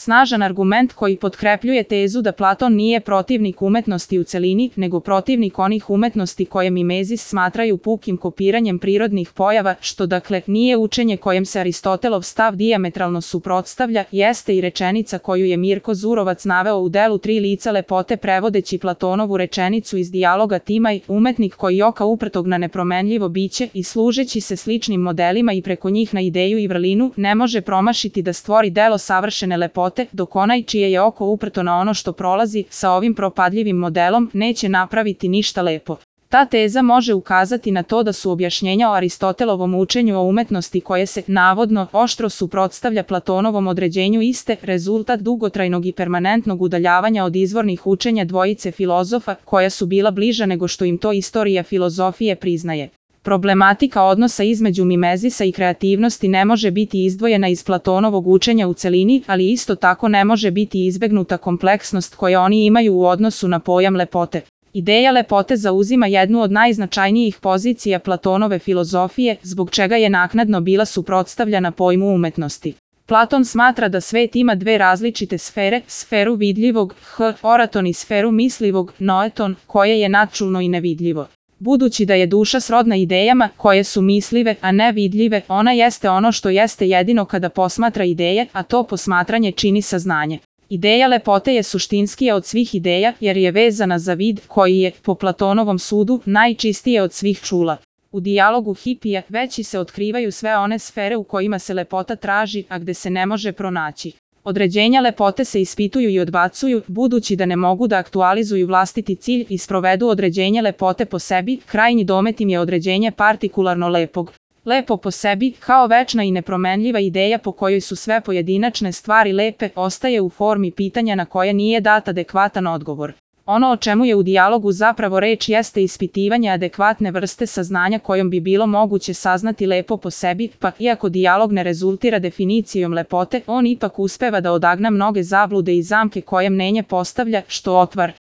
snažan argument koji potkrepljuje tezu da Platon nije protivnik umetnosti u celini, nego protivnik onih umetnosti koje Mimezis smatraju pukim kopiranjem prirodnih pojava, što dakle nije učenje kojem se Aristotelov stav dijametralno suprotstavlja, jeste i rečenica koju je Mirko Zurovac naveo u delu Tri lica lepote prevodeći Platonovu rečenicu iz dijaloga Timaj, umetnik koji oka uprtog na nepromenljivo biće i služeći se sličnim modelima i preko njih na ideju i vrlinu, ne može promašiti da stvori delo savršene lepote, dok onaj čije je oko uprto na ono što prolazi, sa ovim propadljivim modelom, neće napraviti ništa lepo. Ta teza može ukazati na to da su objašnjenja o Aristotelovom učenju o umetnosti koje se, navodno, oštro suprotstavlja Platonovom određenju iste, rezultat dugotrajnog i permanentnog udaljavanja od izvornih učenja dvojice filozofa, koja su bila bliža nego što im to istorija filozofije priznaje. Problematika odnosa između Mimezisa i kreativnosti ne može biti izdvojena iz Platonovog učenja u celini, ali isto tako ne može biti izbegnuta kompleksnost koju oni imaju u odnosu na pojam lepote. Ideja lepote zauzima jednu od najznačajnijih pozicija Platonove filozofije, zbog čega je naknadno bila suprotstavljena pojmu umetnosti. Platon smatra da svet ima dve različite sfere, sferu vidljivog, oraton i sferu mislivog, noeton, koje je nadčulno i nevidljivo. Budući da je duša srodna idejama, koje su mislive, a ne vidljive, ona jeste ono što jeste jedino kada posmatra ideje, a to posmatranje čini saznanje. Ideja lepote je suštinskija od svih ideja, jer je vezana za vid, koji je, po Platonovom sudu, najčistije od svih čula. U dijalogu Hipija veći se otkrivaju sve one sfere u kojima se lepota traži, a gde se ne može pronaći. Određenja lepote se ispituju i odbacuju, budući da ne mogu da aktualizuju vlastiti cilj i sprovedu određenje lepote po sebi, krajnji domet im je određenje partikularno lepog. Lepo po sebi, kao večna i nepromenljiva ideja po kojoj su sve pojedinačne stvari lepe, ostaje u formi pitanja na koje nije dat adekvatan odgovor. Ono o čemu je u dijalogu zapravo reč jeste ispitivanje adekvatne vrste saznanja kojom bi bilo moguće saznati lepo po sebi, pa iako dijalog ne rezultira definicijom lepote, on ipak uspeva da odagna mnoge zablude i zamke koje mnenje postavlja, što otvara